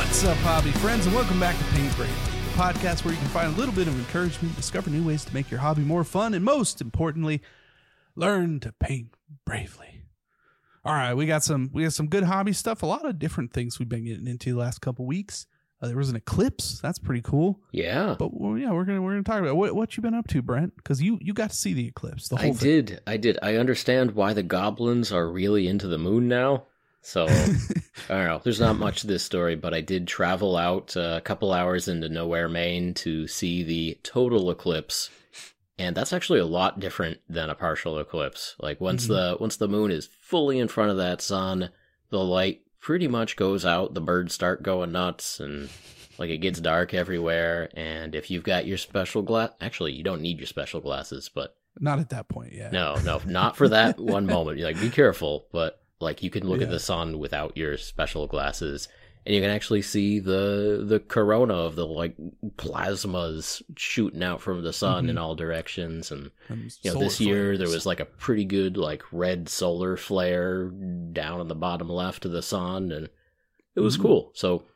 What's up, hobby friends, and welcome back to Paint Bravely, the podcast where you can find a little bit of encouragement, discover new ways to make your hobby more fun, and most importantly, learn to paint bravely. All right, we got some good hobby stuff. A lot of different things we've been getting into the last couple weeks. There was an eclipse. That's pretty cool. Yeah. But yeah, we're gonna talk about what you been up to, Brent, because you got to see the eclipse. The whole thing. I did. I understand why the goblins are really into the moon now. So I don't know. There's not much to this story, but I did travel out a couple hours into Nowhere, Maine, to see the total eclipse, and that's actually a lot different than a partial eclipse. Like once the moon is fully in front of that sun, the light pretty much goes out. The birds start going nuts, and like it gets dark everywhere. And if you've got your special glass, actually you don't need your special glasses, but not at that point. Yeah. No, not for that one moment. Like be careful, but. Like, you can look at the sun without your special glasses, and you can actually see the corona of the, like, plasmas shooting out from the sun in all directions. And you know, this year there was, like, a pretty good, like, red solar flare down on the bottom left of the sun, and it was cool. So,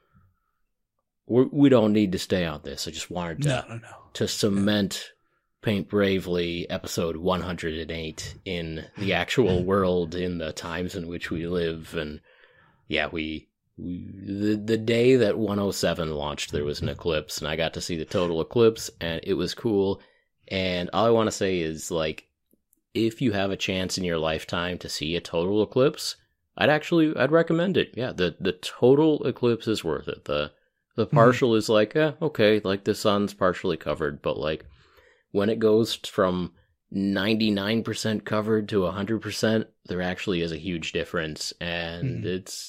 we don't need to stay on this. I just wanted to cement... Paint Bravely, episode 108, in the actual world, in the times in which we live. And yeah, the day that 107 launched, there was an eclipse, and I got to see the total eclipse, and it was cool. And all I want to say is, like, if you have a chance in your lifetime to see a total eclipse, I'd recommend it. Yeah, the total eclipse is worth it. The partial is like, okay, like the sun's partially covered, but like, when it goes from 99% covered to 100%, there actually is a huge difference, and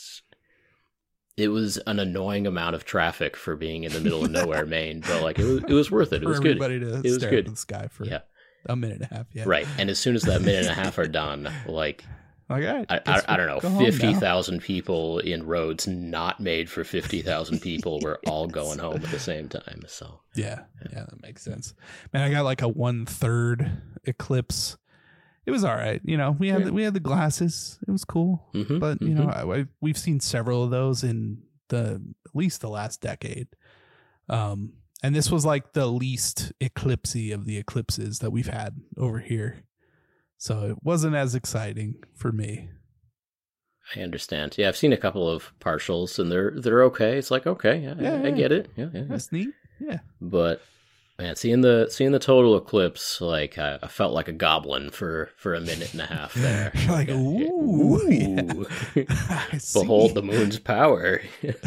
it was an annoying amount of traffic for being in the middle of Nowhere, Maine, but like it was worth it. It was good. It was good. At the sky for a minute and a half. Yeah, right. And as soon as that minute and a half are done, like. All right, I don't know, 50,000 people in roads not made for 50,000 people were all going home at the same time. So yeah, that makes sense. Man, I got like a 1/3 eclipse. It was all right. You know, we had the glasses. It was cool. But you know, we've seen several of those in at least the last decade. And this was like the least eclipsy of the eclipses that we've had over here. So it wasn't as exciting for me. I understand. Yeah, I've seen a couple of partials, and they're okay. It's like, okay, I get it. Yeah. That's neat. Yeah. But man, seeing the total eclipse, like I felt like a goblin for a minute and a half there. You're like, ooh. Yeah. Behold the moon's power.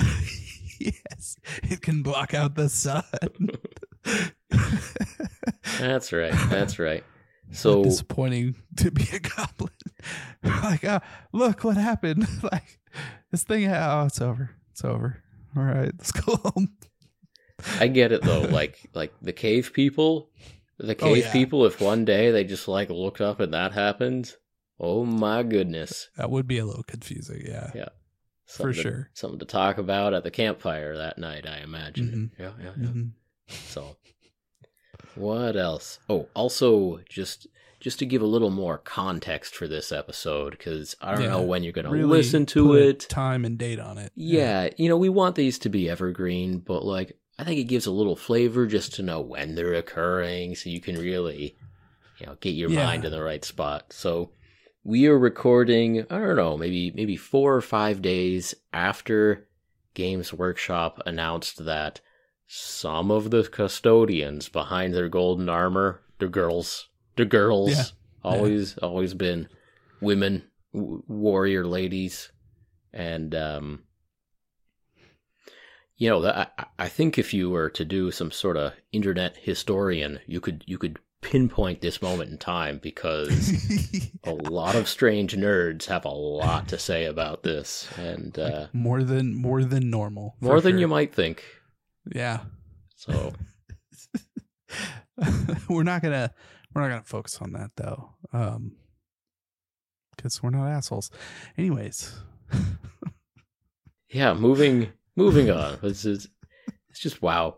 Yes, it can block out the sun. That's right. So disappointing to be a goblin. Like, look what happened. Like this thing. Oh, it's over. All right, let's go home. I get it though. Like the cave people. People. If one day they just like looked up and that happened, oh my goodness, that would be a little confusing. Yeah. For sure. Something to talk about at the campfire that night, I imagine. Yeah. So. What else? Oh, also, just to give a little more context for this episode, because I don't know when you're going to really listen to it. Time and date on it. Yeah, you know, we want these to be evergreen, but like, I think it gives a little flavor just to know when they're occurring, so you can really, you know, get your mind in the right spot. So we are recording, I don't know, maybe 4 or 5 days after Games Workshop announced that some of the custodians behind their golden armor, the girls, always been women, warrior ladies, and you know, I think if you were to do some sort of internet historian, you could pinpoint this moment in time, because a lot of strange nerds have a lot to say about this, and like more than normal, more than you might think. Yeah. So we're not gonna focus on that though, because we're not assholes. Anyways. Yeah. Moving on. It's just wow.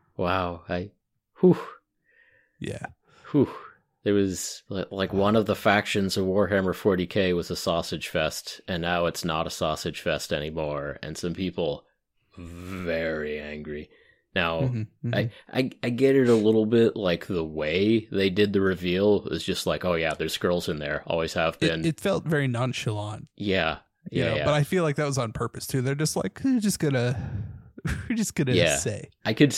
Yeah. There was like one of the factions of Warhammer 40K was a sausage fest, and now it's not a sausage fest anymore, and some people very angry. Now, I get it a little bit, like the way they did the reveal is just like, oh yeah, there's girls in there, always have been. It felt very nonchalant. Yeah. Yeah. But I feel like that was on purpose too. They're just like, we're just gonna say.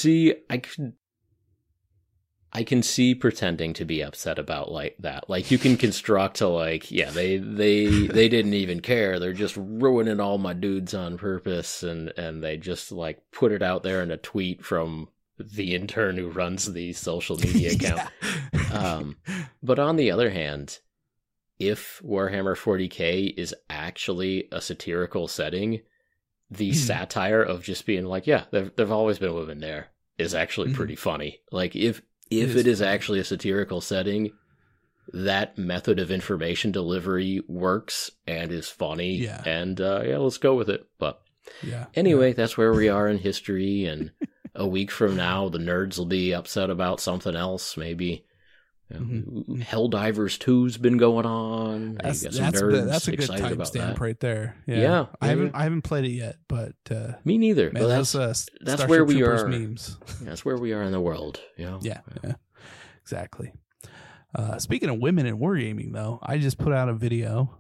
I can see pretending to be upset about like that. Like you can construct to like, yeah, they didn't even care. They're just ruining all my dudes on purpose, and they just like put it out there in a tweet from the intern who runs the social media account. But on the other hand, if Warhammer 40K is actually a satirical setting, the satire of just being like, yeah, there've always been women there is actually pretty funny. Like if it is actually a satirical setting, that method of information delivery works and is funny. Yeah. And let's go with it. But anyway, that's where we are in history. And a week from now, the nerds will be upset about something else. Maybe Helldivers 2's been going on. That's a good timestamp right there. Yeah. I haven't played it yet, but me neither. Man, that's where we are. Memes. That's where we are in the world. Yeah, exactly. Speaking of women in wargaming, though, I just put out a video.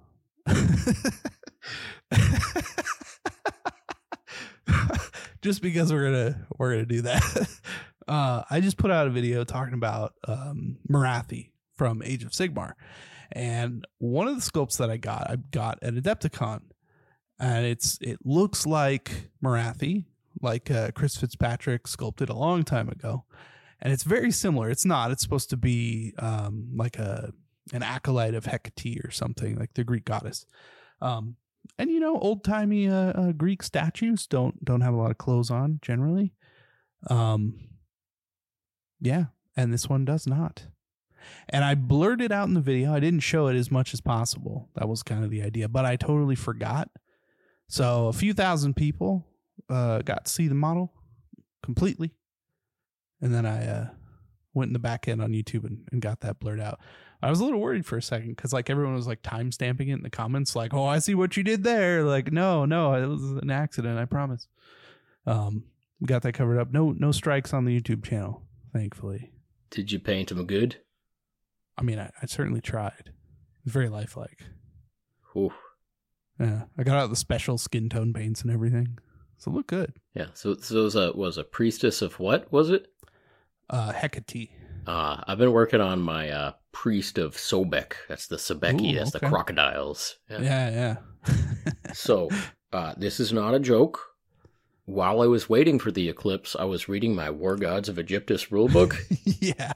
Just because we're gonna do that. I just put out a video talking about Morathi from Age of Sigmar, and one of the sculpts that I got at Adepticon, and it looks like Morathi, like Chris Fitzpatrick sculpted a long time ago, and it's very similar. It's not. It's supposed to be like an acolyte of Hecate or something, like the Greek goddess. And old timey Greek statues don't have a lot of clothes on generally. Yeah, and this one does not. And I blurred it out in the video. I didn't show it as much as possible. That was kind of the idea, but I totally forgot. So a few thousand people got to see the model completely. And then I went in the back end on YouTube and got that blurred out. I was a little worried for a second because like everyone was like time stamping it in the comments, like, oh, I see what you did there. Like, no, it was an accident, I promise. We got that covered up. No strikes on the YouTube channel. Thankfully. Did you paint him good? I mean, I certainly tried. It's very lifelike. Ooh. Yeah, I got out the special skin tone paints and everything, so it looked good. Yeah. So it was a priestess of what was it? Hecate. I've been working on my priest of Sobek. That's the Sobeki. That's the crocodiles. Yeah. So this is not a joke. While I was waiting for the eclipse, I was reading my War Gods of Aegyptus rulebook. Yeah.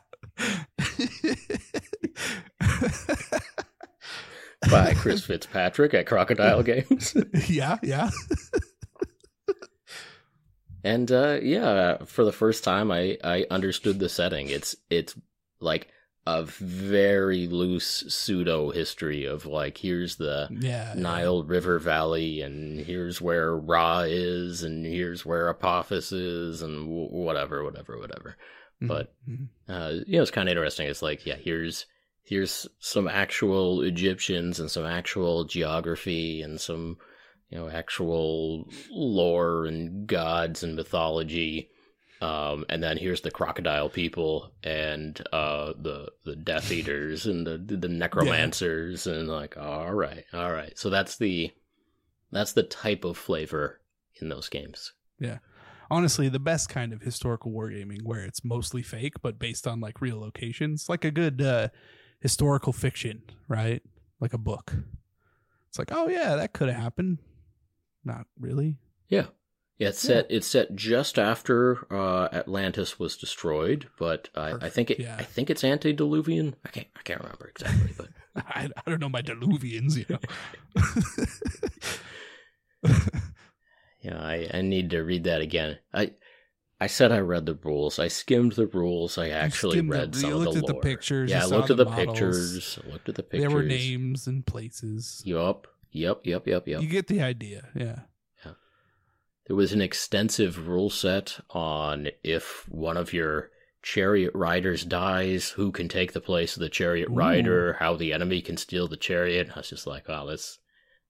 By Chris Fitzpatrick at Crocodile Games. Yeah. And for the first time, I understood the setting. It's like a very loose pseudo history of like, here's the Nile River Valley, and here's where Ra is, and here's where Apophis is, and whatever. Mm-hmm. But it's kind of interesting. It's like, here's some actual Egyptians and some actual geography and some actual lore and gods and mythology. And then here's the crocodile people and the Death Eaters and the necromancers and like, all right. So that's the type of flavor in those games. Yeah. Honestly, the best kind of historical wargaming where it's mostly fake but based on like real locations, like a good historical fiction, right? Like a book. It's like, oh yeah, that could have happened. Not really. Yeah. Yeah, it's set just after Atlantis was destroyed, but I think it's antediluvian. I can't remember exactly, but I don't know my diluvians, I need to read that again. I said I read the rules. I skimmed the rules. I actually read some of the lore. You looked at the pictures. Yeah, I looked at the pictures. There were names and places. Yup. You get the idea, yeah. There was an extensive rule set on if one of your chariot riders dies, who can take the place of the chariot rider, how the enemy can steal the chariot. I was just like, oh,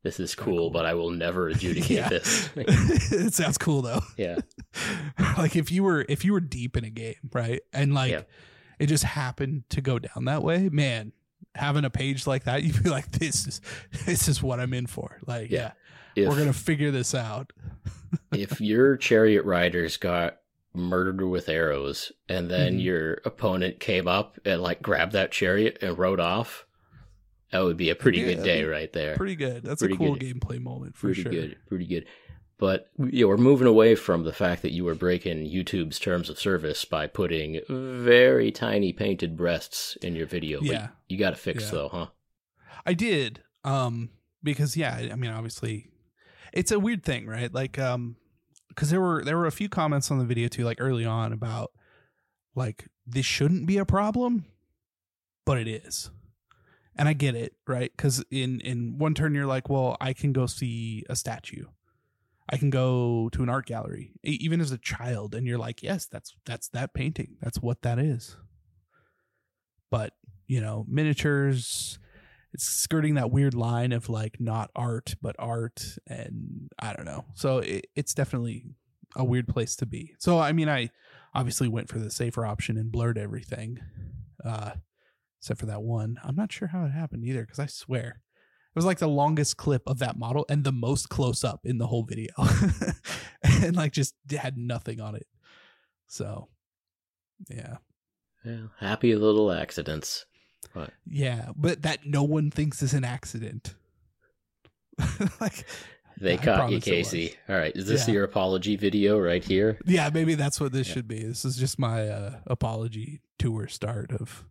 this is cool, but I will never adjudicate this. It sounds cool though. Yeah. Like if you were deep in a game, right? And like it just happened to go down that way, man, having a page like that, you'd be like, this is what I'm in for. Like, we're going to figure this out. If your chariot riders got murdered with arrows and then your opponent came up and like grabbed that chariot and rode off, that would be a pretty good day right there. Pretty good. That's pretty a cool gameplay moment for sure. Pretty good. But we're moving away from the fact that you were breaking YouTube's terms of service by putting very tiny painted breasts in your video. Yeah. But you got to fix though, huh? I did. Because I mean, obviously it's a weird thing, right? Like, because there were a few comments on the video too, like early on about like, this shouldn't be a problem, but it is. And I get it, right? Because in one turn you're like, well, I can go see a statue. I can go to an art gallery, even as a child, and you're like, yes, that's that painting. That's what that is. But, miniatures, it's skirting that weird line of like not art, but art, and I don't know. So it's definitely a weird place to be. So, I mean, I obviously went for the safer option and blurred everything, except for that one. I'm not sure how it happened either, because I swear it was like the longest clip of that model and the most close up in the whole video. And like just had nothing on it. So, yeah. Yeah, happy little accidents. But. Yeah, but that no one thinks is an accident. Like they caught you, Casey. All right, is this your apology video right here? Yeah, maybe that's what this should be. This is just my apology tour start of,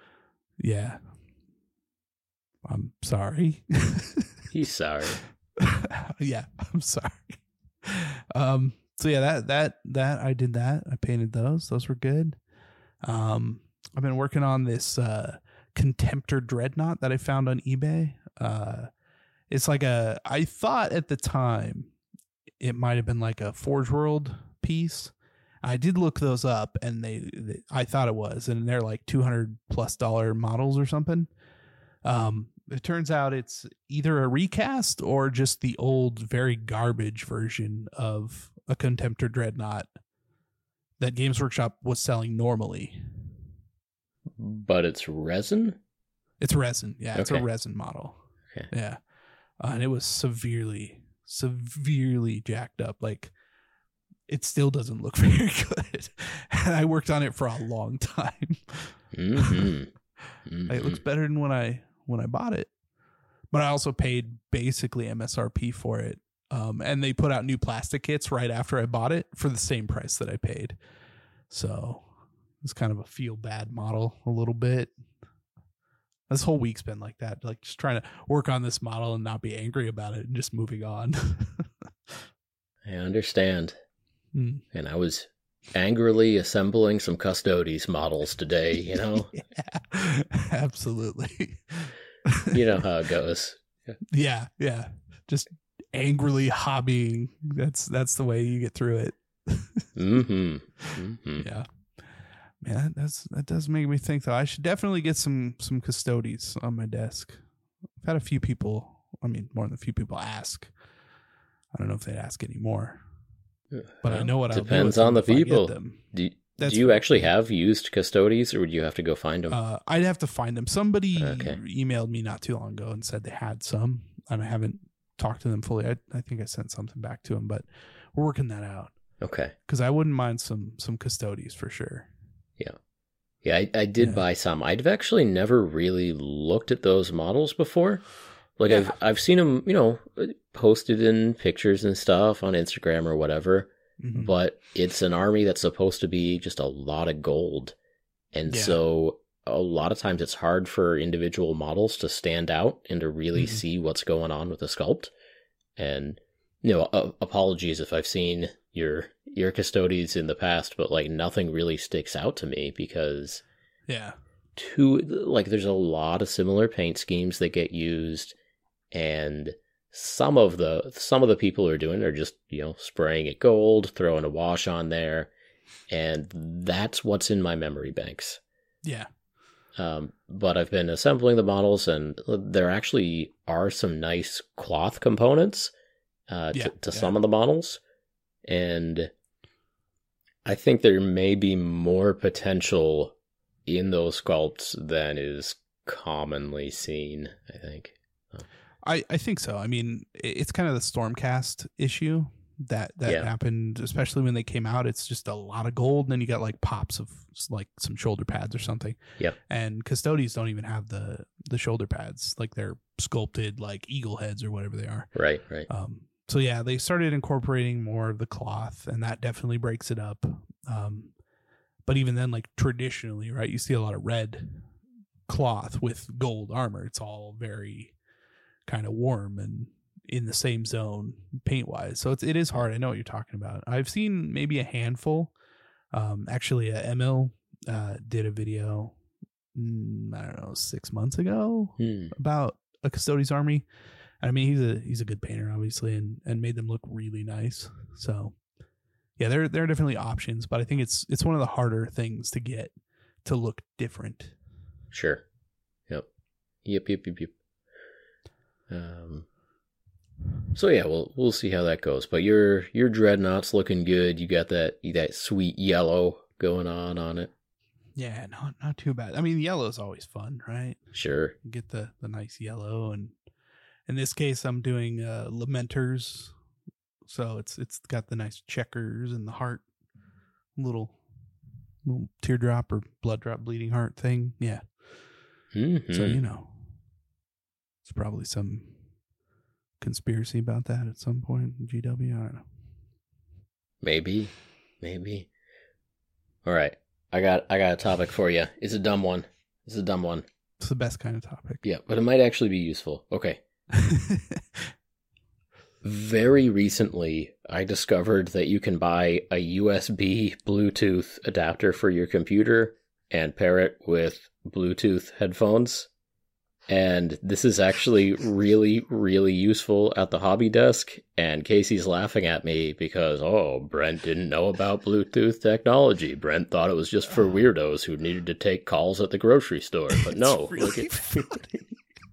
I'm sorry. He's sorry. Yeah, I'm sorry. So yeah, that I did that. I painted those. Those were good. I've been working on this Contemptor Dreadnought that I found on eBay. It's like I thought at the time it might have been like a Forge World piece. I did look those up, and I thought it was, and they're like $200+ models or something. It turns out it's either a recast or just the old, very garbage version of a Contemptor Dreadnought that Games Workshop was selling normally. But it's resin? It's resin. Yeah, it's a resin model. Okay. Yeah. And it was severely jacked up. Like, it still doesn't look very good. And I worked on it for a long time. It looks better than when I bought it, but I also paid basically MSRP for it. And they put out new plastic kits right after I bought it for the same price that I paid. So it's kind of a feel bad model a little bit. This whole week's been like that, like just trying to work on this model and not be angry about it and just moving on. I understand. And I was angrily assembling some Custodes models today, Yeah, absolutely. You know how it goes. Yeah. Just angrily hobbying. That's the way you get through it. Yeah. Man, that does make me think though. I should definitely get some Custodes on my desk. I've had a few people, more than a few people ask. I don't know if they'd ask anymore. But I know what I'll do. Depends on the people. Do you actually have used Custodes, or would you have to go find them? I'd have to find them. Somebody emailed me not too long ago and said they had some, and I haven't talked to them fully. I think I sent something back to them, but we're working that out. Okay. Because I wouldn't mind some Custodes for sure. Yeah, I did buy some. I've actually never really looked at those models before. Like I've seen them, posted in pictures and stuff on Instagram or whatever. But it's an army that's supposed to be just a lot of gold. And so a lot of times it's hard for individual models to stand out and to really see what's going on with the sculpt. And, apologies if I've seen your Custodes in the past, but like nothing really sticks out to me because there's a lot of similar paint schemes that get used, and some of the people who are doing it are just, spraying it gold, throwing a wash on there, and that's what's in my memory banks. Yeah. But I've been assembling the models, and there actually are some nice cloth components to some of the models. And I think there may be more potential in those sculpts than is commonly seen, I think. I think so. I mean, it's kind of the Stormcast issue that happened, especially when they came out. It's just a lot of gold, and then you got like pops of like some shoulder pads or something. Yep. And Custodes don't even have the shoulder pads. Like they're sculpted like eagle heads or whatever they are. Right. So yeah, they started incorporating more of the cloth, and that definitely breaks it up. But even then, like traditionally, right, you see a lot of red cloth with gold armor. It's all very kind of warm and in the same zone paint wise. So it is hard. I know what you're talking about. I've seen maybe a handful. Actually, Emil did a video, I don't know, 6 months ago about a Custodes army. I mean, he's a good painter, obviously, and made them look really nice. So yeah, there are definitely options, but I think it's one of the harder things to get to look different. Sure. Yep. So yeah, we'll see how that goes. But your Dreadnought's looking good. You got that sweet yellow going on it. Yeah, not too bad. I mean, yellow's always fun, right? Sure. You get the nice yellow, and in this case, I'm doing Lamenters, so it's got the nice checkers and the heart, little teardrop or blood drop bleeding heart thing. Yeah. Mm-hmm. So it's probably some conspiracy about that at some point in GW. I don't know. Maybe. All right, I got a topic for you. It's a dumb one. It's the best kind of topic. Yeah, but it might actually be useful. Okay. Very recently, I discovered that you can buy a USB Bluetooth adapter for your computer and pair it with Bluetooth headphones. And this is actually really, really useful at the hobby desk. And Casey's laughing at me because, Brent didn't know about Bluetooth technology. Brent thought it was just for weirdos who needed to take calls at the grocery store. But no. Really funny.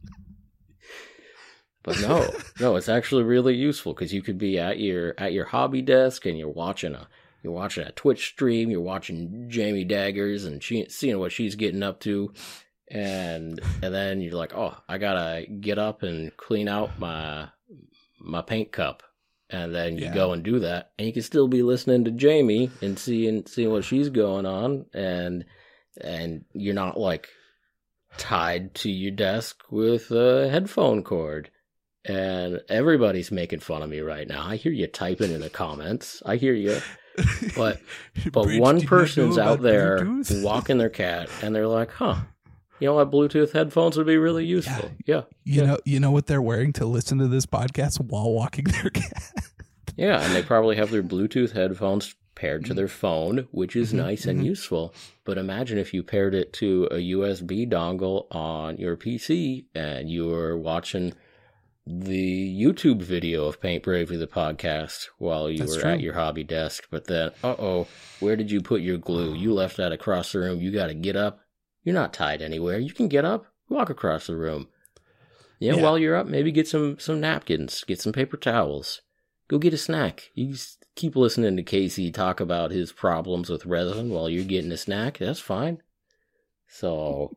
But no, it's actually really useful because you could be at your hobby desk and you're watching a Twitch stream, you're watching Jamie Daggers and seeing what she's getting up to. And then you're like, I gotta get up and clean out my paint cup, and then you go and do that, and you can still be listening to Jamie and seeing what she's going on, and you're not like tied to your desk with a headphone cord. And everybody's making fun of me right now. I hear you typing in the comments. I hear you. But one person's out there walking their cat, and they're like, you know what? Bluetooth headphones would be really useful. Yeah. You know what they're wearing to listen to this podcast while walking their cat. Yeah, and they probably have their Bluetooth headphones paired to their phone, which is nice and useful. But imagine if you paired it to a USB dongle on your PC and you were watching the YouTube video of Paint Bravely the podcast while you were at your hobby desk. But then, where did you put your glue? You left that across the room. You got to get up. You're not tied anywhere. You can get up, walk across the room. While you're up, maybe get some napkins, get some paper towels. Go get a snack. You just keep listening to Casey talk about his problems with resin while you're getting a snack. That's fine. So,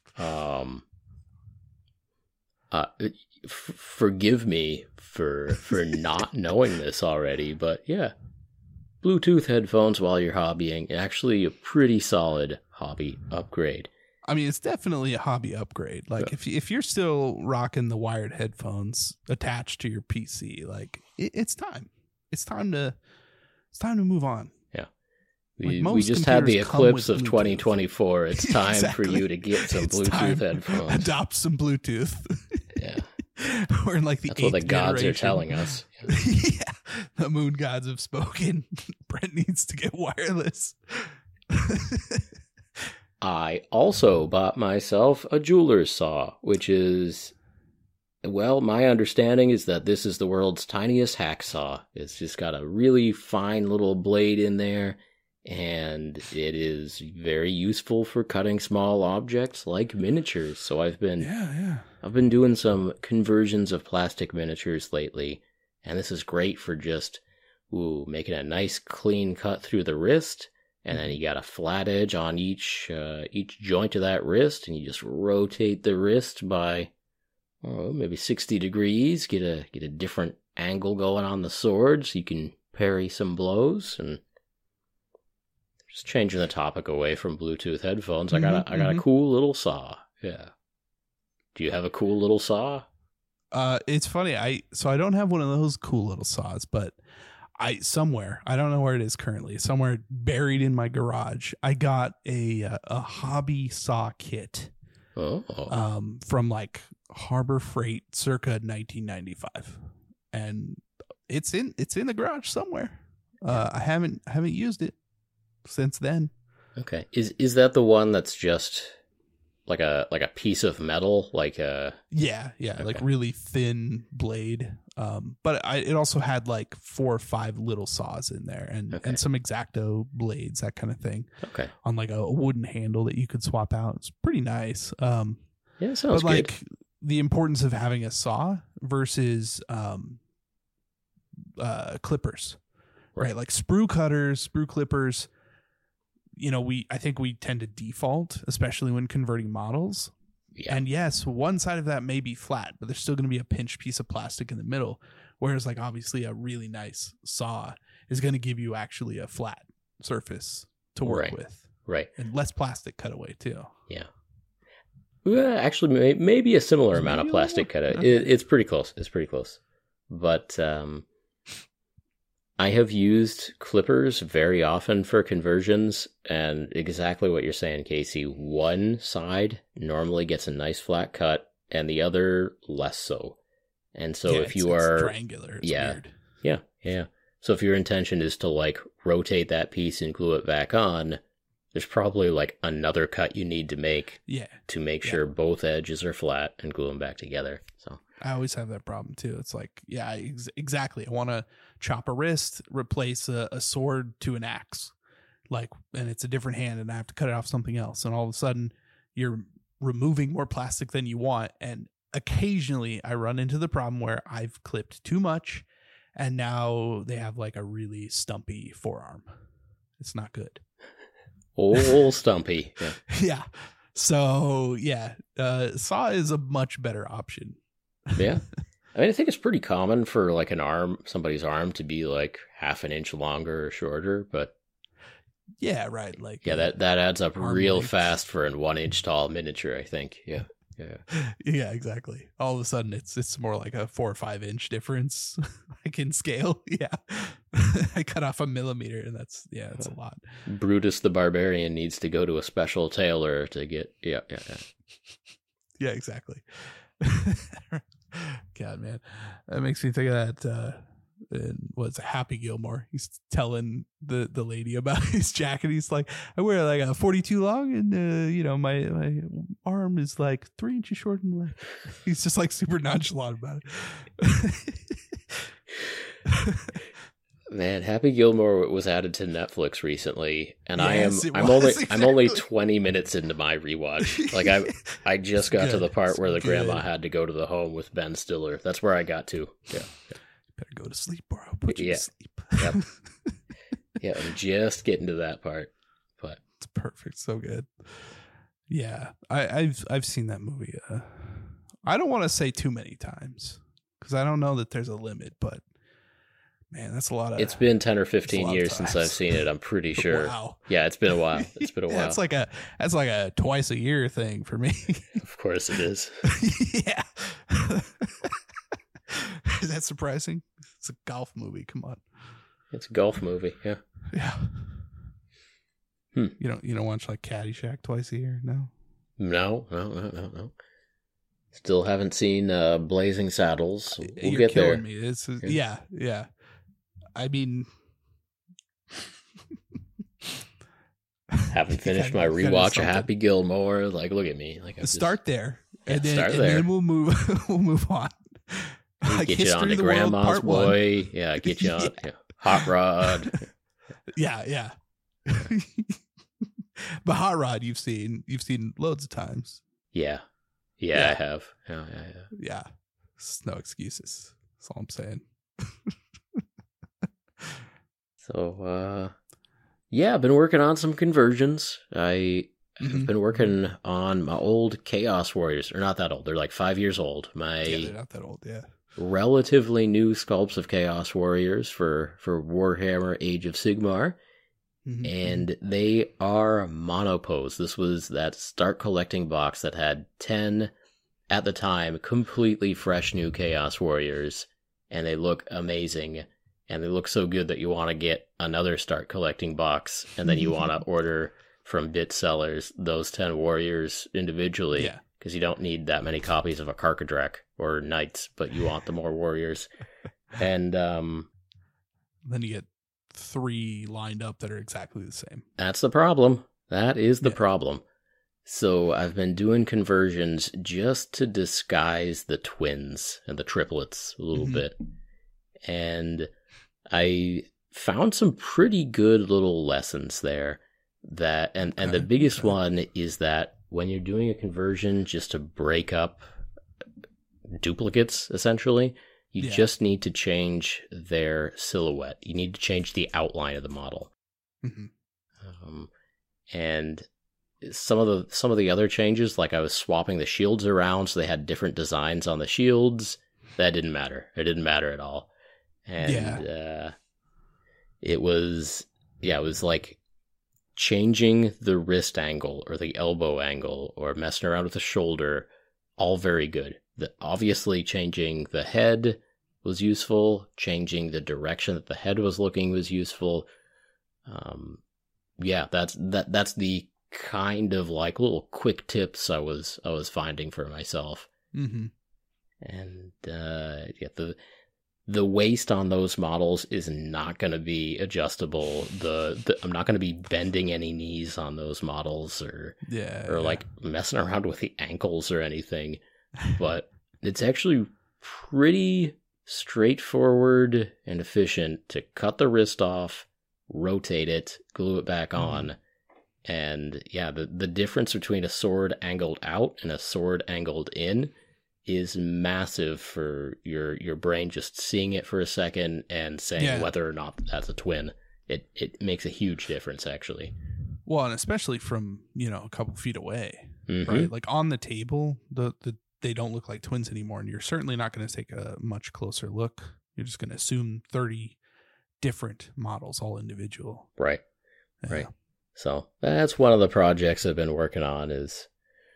forgive me for not knowing this already, but yeah. Bluetooth headphones while you're hobbying, actually a pretty solid hobby upgrade. I mean, it's definitely a hobby upgrade. Like if you're still rocking the wired headphones attached to your PC, like it's time. It's time to move on. Yeah. We just had the eclipse of 2024. It's time for you to get some Bluetooth headphones. Adopt some Bluetooth. Yeah. We're in like the That's what the gods are telling us. Yeah. The moon gods have spoken. Brent needs to get wireless. I also bought myself a jeweler's saw, which is, my understanding is that this is the world's tiniest hacksaw. It's just got a really fine little blade in there, and it is very useful for cutting small objects like miniatures. So I've been doing some conversions of plastic miniatures lately, and this is great for just making a nice clean cut through the wrist, and then you got a flat edge on each joint of that wrist, and you just rotate the wrist by maybe 60 degrees, get a different angle going on the sword so you can parry some blows. And just changing the topic away from Bluetooth headphones, I got a cool little saw. Yeah. Do you have a cool little saw? It's funny. I don't have one of those cool little saws, but I don't know where it is currently, somewhere buried in my garage, I got a hobby saw kit. From like Harbor Freight circa 1995, and it's in the garage somewhere. I haven't used it since then. Okay. Is that the one that's just like a piece of metal, like a yeah, okay. Like really thin blade. But it also had like 4 or 5 little saws in there, and some X-Acto blades, that kind of thing. Okay. On like a wooden handle that you could swap out. It's pretty nice. Yeah, it sounds good. Like the importance of having a saw versus clippers, right? Like sprue cutters, sprue clippers. I think we tend to default, especially when converting models. Yeah. And yes, one side of that may be flat, but there's still going to be a pinched piece of plastic in the middle. Whereas like obviously a really nice saw is going to give you actually a flat surface to work with. Right. And less plastic cut away too. Yeah. Well, actually, maybe a similar amount of plastic cut away. It's pretty close. But I have used clippers very often for conversions, and exactly what you're saying, Casey. One side normally gets a nice flat cut, and the other less so. And so if you are triangular, it's weird. Yeah. So if your intention is to like rotate that piece and glue it back on, there's probably like another cut you need to make to make sure both edges are flat and glue them back together. So I always have that problem too. It's like, exactly. I want to chop a wrist, replace a sword to an axe, and it's a different hand, and I have to cut it off something else. And all of a sudden you're removing more plastic than you want. And occasionally I run into the problem where I've clipped too much, and now they have like a really stumpy forearm. It's not good. Old stumpy. Yeah. So saw is a much better option. Yeah. I mean, I think it's pretty common for like somebody's arm to be like half an inch longer or shorter, but yeah, right. Like that adds up real fast for a 1 inch tall miniature, I think. Yeah. Yeah, exactly. All of a sudden it's more like a 4 or 5 inch difference like in scale. Yeah. I cut off a millimeter, and that's a lot. Brutus the Barbarian needs to go to a special tailor to get yeah, exactly. God, man, that makes me think of that what's Happy Gilmore. He's telling the lady about his jacket. He's like, I wear like a 42 long, and my arm is like 3 inches short in length. He's just like super nonchalant about it. Man, Happy Gilmore was added to Netflix recently, and I'm only 20 minutes into my rewatch. Like I just got to the part where the grandma had to go to the home with Ben Stiller. That's where I got to. Yeah. Better go to sleep, or I'll put you to sleep. Yep. Yeah, I'm just getting to that part, but it's perfect. So good. Yeah, I've seen that movie. I don't want to say too many times because I don't know that there's a limit, but man, that's a lot of. It's been 10 or 15 years since I've seen it. I'm pretty sure. Wow. Yeah, it's been a while. That's like a twice a year thing for me. Of course it is. Yeah. Is that surprising? It's a golf movie. Come on. It's a golf movie. Yeah. Yeah. You don't watch like Caddyshack twice a year? No. No. Still haven't seen Blazing Saddles. We'll You're get killing there. Me. It's yeah. I mean, haven't finished my rewatch of Happy Gilmore. Like, look at me. Like, start there, and then we'll move on. Like get you on the Grandma's Boy. Yeah, get you on Hot Rod. Yeah. But Hot Rod, you've seen loads of times. Yeah, I have. Yeah. It's no excuses. That's all I'm saying. So, I've been working on some conversions. I've been working on my old Chaos Warriors. They're not that old. They're like 5 years old. They're not that old, yeah. Relatively new sculpts of Chaos Warriors for Warhammer Age of Sigmar. And they are monopose. This was that start collecting box that had 10, at the time, completely fresh new Chaos Warriors. And they look amazing. And they look so good that you want to get another start collecting box. And then you want to order from bit sellers those 10 warriors individually. Yeah. Because you don't need that many copies of a Karkadrak or Knights, but you want the more warriors. And then you get 3 lined up that are exactly the same. That's the problem. That is the problem. So I've been doing conversions just to disguise the twins and the triplets a little bit. And I found some pretty good little lessons there. And the biggest one is that when you're doing a conversion just to break up duplicates, essentially, you just need to change their silhouette. You need to change the outline of the model. And some of the other changes, like I was swapping the shields around so they had different designs on the shields. That didn't matter. It didn't matter at all. And it was like changing the wrist angle or the elbow angle or messing around with the shoulder, all very good. Obviously changing the head was useful, changing the direction that the head was looking was useful. That's the kind of like little quick tips I was finding for myself. And the waist on those models is not going to be adjustable. I'm not going to be bending any knees on those models or like messing around with the ankles or anything. But it's actually pretty straightforward and efficient to cut the wrist off, rotate it, glue it back on. And the difference between a sword angled out and a sword angled in is massive for your brain just seeing it for a second and saying whether or not that's a twin. It makes a huge difference, actually. Well, and especially from, a couple feet away, right? Like on the table, they don't look like twins anymore, and you're certainly not going to take a much closer look. You're just going to assume 30 different models, all individual. Right. Right. So that's one of the projects I've been working on, is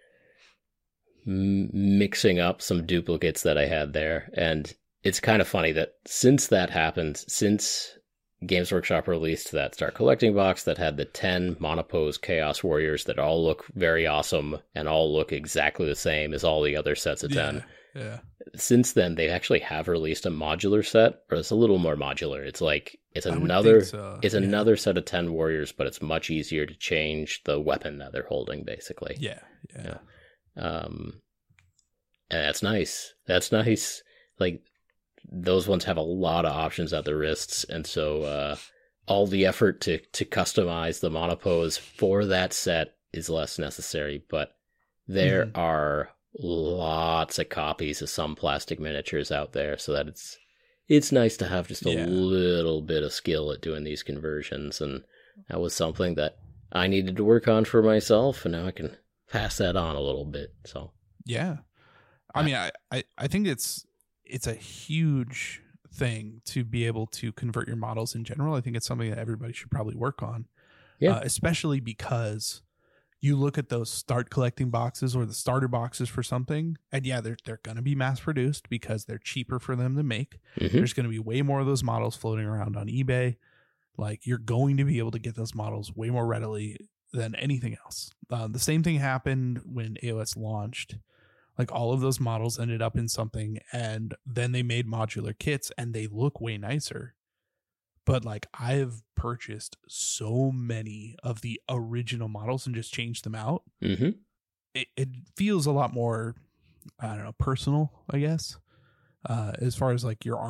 mixing up some duplicates that I had there. And it's kind of funny that since that happened, since Games Workshop released that Start Collecting box that had the 10 monopose Chaos Warriors that all look very awesome and all look exactly the same as all the other sets of 10. Yeah. Since then, they actually have released a modular set, or it's a little more modular. It's another set of 10 warriors, but it's much easier to change the weapon that they're holding, basically. Yeah. And that's nice. Like, those ones have a lot of options at the wrists, and so all the effort to customize the monopose for that set is less necessary, but there are lots of copies of some plastic miniatures out there, so that it's nice to have just a little bit of skill at doing these conversions, and that was something that I needed to work on for myself, and now I can pass that on a little bit. So I mean, I think it's a huge thing to be able to convert your models in general. I think it's something that everybody should probably work on, especially because you look at those start collecting boxes or the starter boxes for something, and they're going to be mass produced because they're cheaper for them to make. There's going to be way more of those models floating around on eBay. Like, you're going to be able to get those models way more readily than anything else. The same thing happened when AOS launched. Like, all of those models ended up in something, and then they made modular kits, and they look way nicer. But like, I've purchased so many of the original models and just changed them out. It feels a lot more, I don't know, personal, I guess, as far as like your army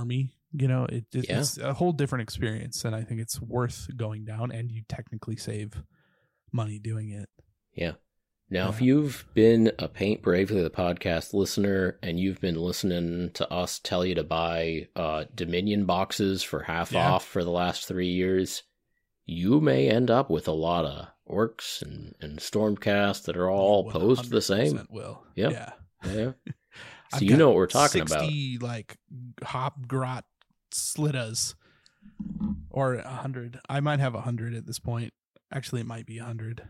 It's a whole different experience, and I think it's worth going down, and you technically save money doing it. Yeah. Now, if you've been a Paint Bravely the podcast listener and you've been listening to us tell you to buy Dominion boxes for half off for the last 3 years, you may end up with a lot of Orcs and Stormcast that are all posed the same. Will. Yeah. So you know what we're talking 60, about. Like Hobgrot Slittas, or 100. I might have 100 at this point. Actually, it might be 100.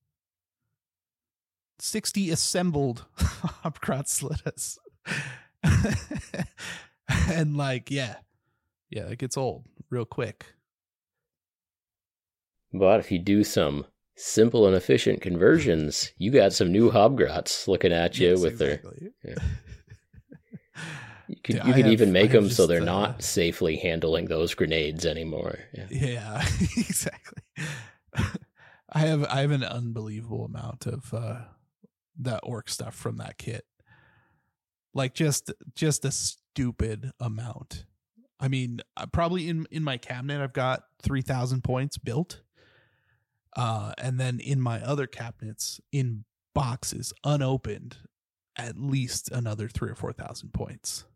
60 assembled Hobgrot Slittas. And it gets old real quick. But if you do some simple and efficient conversions, you got some new Hobgrots looking at you with exactly. their... Yeah. You could even make them so they're not safely handling those grenades anymore. Yeah, exactly. I have an unbelievable amount of that Orc stuff from that kit. Like just a stupid amount. I mean, probably in my cabinet I've got 3,000 points built. And then in my other cabinets in boxes unopened, at least another 3,000 or 4,000 points.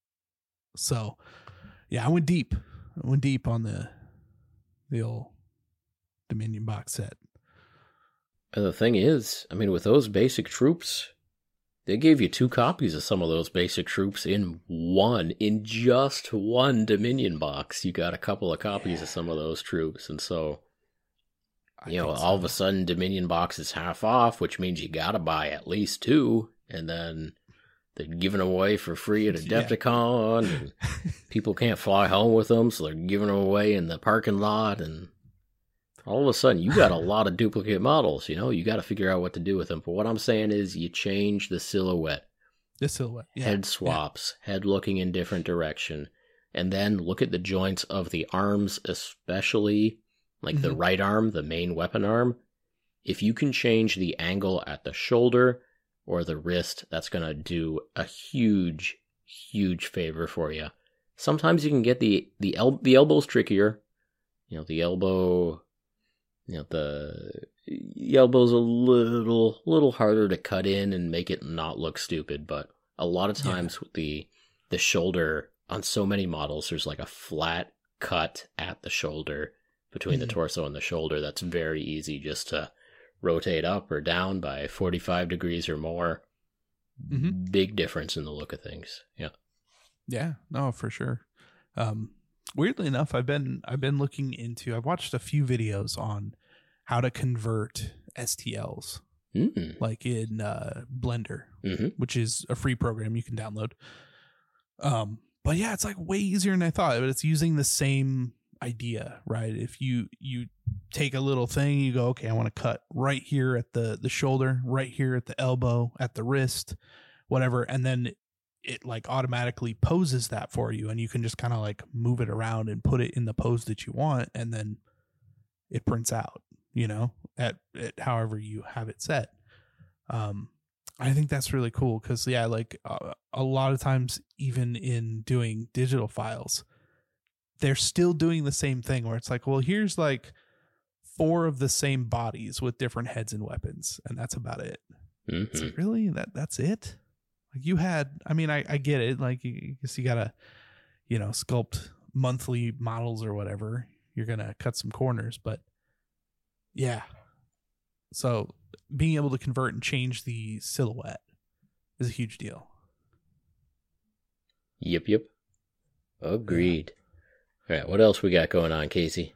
So, yeah, I went deep. On the old Dominion box set. And the thing is, I mean, with those basic troops, they gave you 2 copies of some of those basic troops in just one Dominion box. You got a couple of copies of some of those troops, and so all of a sudden Dominion box is half off, which means you gotta buy at least 2, and then they're giving away for free at Adepticon, and people can't fly home with them, so they're giving them away in the parking lot, and all of a sudden you got a lot of duplicate models. You got to figure out what to do with them. But what I'm saying is you change the silhouette. Head swaps, head looking in different direction, and then look at the joints of the arms, especially like the right arm, the main weapon arm. If you can change the angle at the shoulder or the wrist, that's going to do a huge, huge favor for you. Sometimes you can get the elbow's trickier. The elbow, the elbow's a little harder to cut in and make it not look stupid, but a lot of times with the shoulder on so many models, there's like a flat cut at the shoulder between the torso and the shoulder. That's very easy just to rotate up or down by 45 degrees or more. Big difference in the look of things. Yeah, no, for sure. Weirdly enough, I've been looking into. I've watched a few videos on how to convert STLs, like in Blender, which is a free program you can download. But yeah, it's like way easier than I thought. But it's using the same idea, right? If you take a little thing, you go, okay, I want to cut right here at the shoulder, right here at the elbow, at the wrist, whatever, and then it like automatically poses that for you, and you can just kind of like move it around and put it in the pose that you want, and then it prints out, at however you have it set. I think that's really cool because a lot of times, even in doing digital files, they're still doing the same thing where it's like, well, here's like 4 of the same bodies with different heads and weapons, and that's about it. It's like, really? That's it? Like you had, I mean, I get it. Like you gotta, sculpt monthly models or whatever. You're gonna cut some corners, but yeah. So being able to convert and change the silhouette is a huge deal. Yep. Agreed. All right, what else we got going on, Casey?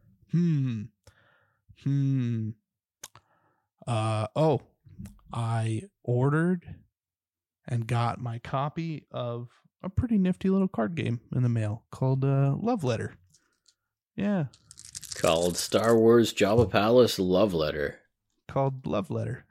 I ordered and got my copy of a pretty nifty little card game in the mail called Love Letter. Yeah. Called Star Wars Jabba Palace Love Letter. Called Love Letter.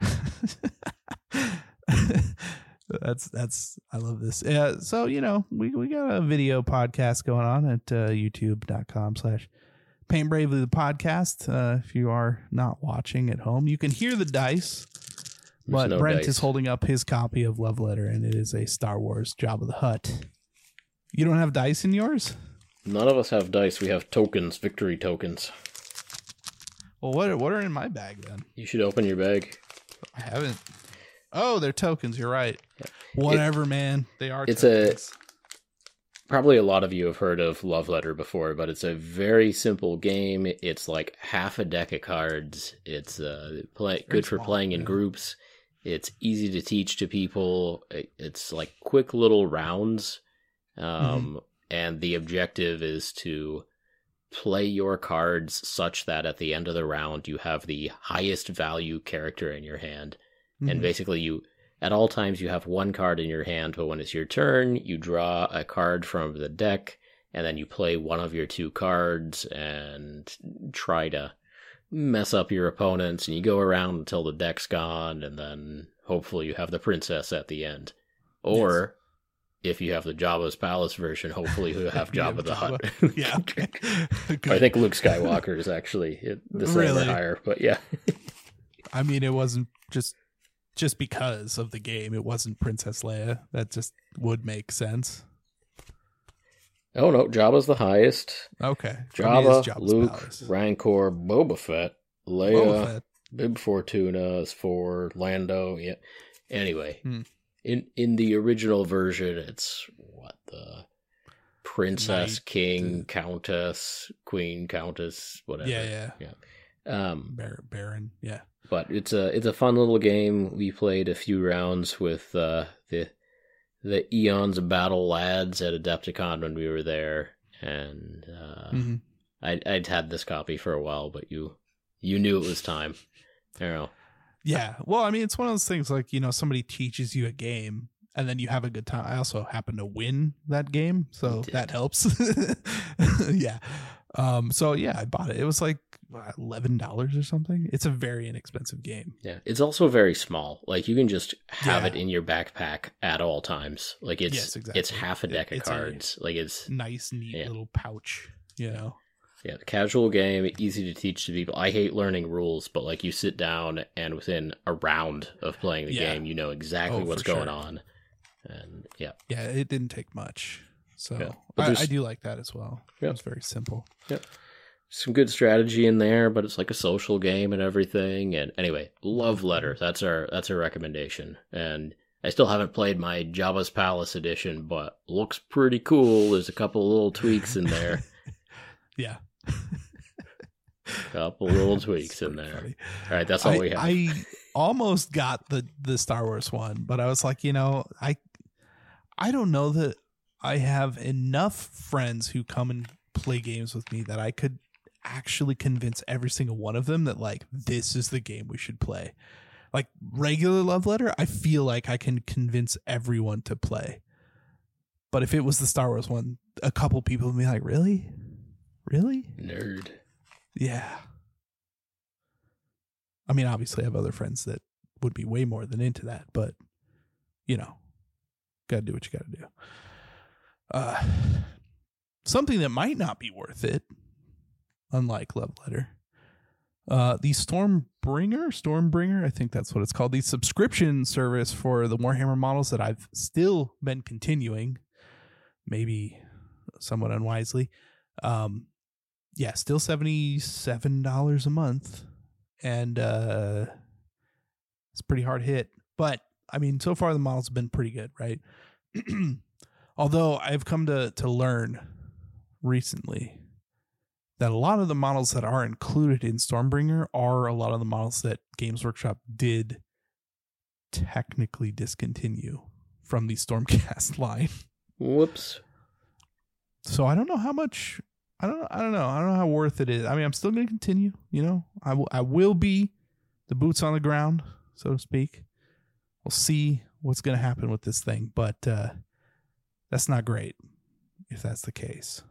That's I love this. Yeah, so we got a video podcast going on at youtube.com/Paint Bravely the podcast. If you are not watching at home, you can hear the dice. But Brent is holding up his copy of Love Letter, and it is a Star Wars Jabba the Hutt. You don't have dice in yours? None of us have dice. We have tokens, victory tokens. Well, what are in my bag then? You should open your bag. I haven't. Oh, they're tokens. You're right. Yeah. Whatever, man. They are it's tokens. Probably a lot of you have heard of Love Letter before, but it's a very simple game. It's like half a deck of cards. It's good for playing in groups. It's easy to teach to people. It's like quick little rounds. And the objective is to play your cards such that at the end of the round, you have the highest value character in your hand. And basically at all times you have one card in your hand, but when it's your turn, you draw a card from the deck, and then you play one of your two cards and try to mess up your opponents, and you go around until the deck's gone, and then hopefully you have the princess at the end. Or if you have the Jabba's Palace version, hopefully you'll have Jabba the Hutt. Yeah. I think Luke Skywalker is actually the same or higher, but yeah. I mean, it wasn't just because of the game. It wasn't Princess Leia. That just would make sense. Oh, no. Jabba's the highest. Okay. Jabba, Luke, Palace. Rancor, Boba Fett, Leia, Bib Fortuna is 4, Lando. Yeah. Anyway, in the original version, it's the princess, Knight, king, countess, queen, countess, whatever. Yeah. Baron. Yeah. But it's a fun little game. We played a few rounds with the Eons of Battle lads at Adepticon when we were there, and I'd had this copy for a while, but you knew it was time. I don't know. Yeah, well, I mean, it's one of those things like, somebody teaches you a game and then you have a good time. I also happen to win that game, so that helps. Yeah. So yeah, I bought it. It was like $11 or something. It's a very inexpensive game. Yeah, it's also very small. Like you can just have it in your backpack at all times. Like it's half a deck of cards. Like it's nice, neat little pouch. Yeah, casual game, easy to teach to people. I hate learning rules, but like you sit down and within a round of playing the game, you know exactly what's going on. And it didn't take much. So I do like that as well. Yeah. It's very simple. Yeah. Some good strategy in there, but it's like a social game and everything. And anyway, Love Letter. That's our recommendation. And I still haven't played my Jabba's Palace edition, but looks pretty cool. There's a couple little tweaks in there. Yeah. Couple little tweaks in there. Funny. All right, that's all we have. I almost got the Star Wars one, but I was like, I don't know that I have enough friends who come and play games with me that I could actually convince every single one of them that like this is the game we should play. Like regular Love Letter, I feel like I can convince everyone to play. But if it was the Star Wars one, a couple people would be like, really? Nerd. Yeah. I mean, obviously I have other friends that would be way more than into that, but gotta do what you gotta do. Something that might not be worth it, unlike Love Letter, the Stormbringer, I think that's what it's called, the subscription service for the Warhammer models that I've still been continuing, maybe somewhat unwisely. Still $77 a month, and it's a pretty hard hit, but I mean, so far the models have been pretty good, right? Although I've come to learn recently that a lot of the models that are included in Stormbringer are a lot of the models that Games Workshop did technically discontinue from the Stormcast line. Whoops. So I don't know how much. I don't know. I don't know how worth it is. I mean, I'm still going to continue. I will be the boots on the ground, so to speak. We'll see what's going to happen with this thing, but that's not great if that's the case.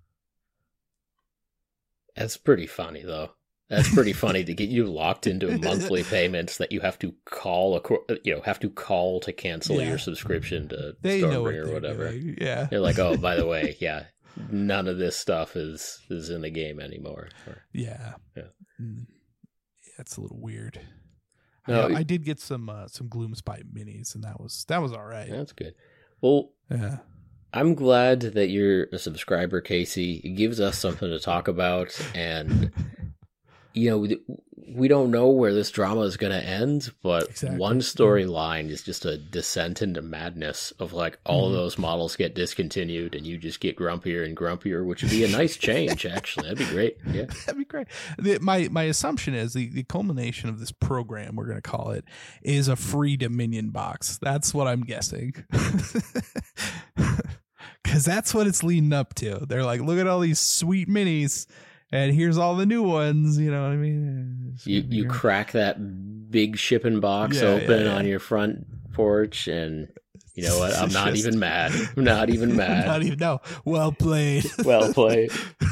That's pretty funny, though. That's pretty funny to get you locked into monthly payments that you have to call to cancel your subscription to Stormbringer or whatever. Doing. Yeah, they're like, oh, by the way, none of this stuff is in the game anymore. Yeah, it's a little weird. No, I did get some Gloomspite minis, and that was all right. That's good. Well, I'm glad that you're a subscriber, Casey. It gives us something to talk about, and we don't know where this drama is going to end, but one storyline is just a descent into madness of like all of those models get discontinued and you just get grumpier and grumpier, which would be a nice change, actually. That'd be great. Yeah, that'd be great. My assumption is the culmination of this program, we're going to call it, is a free Dominion box. That's what I'm guessing. Because that's what it's leading up to. They're like, look at all these sweet minis. And here's all the new ones, you know what I mean? You crack that big shipping box open on your front porch, and you know what? I'm not even mad. I'm not even mad. Not even, no. Well played. Well played.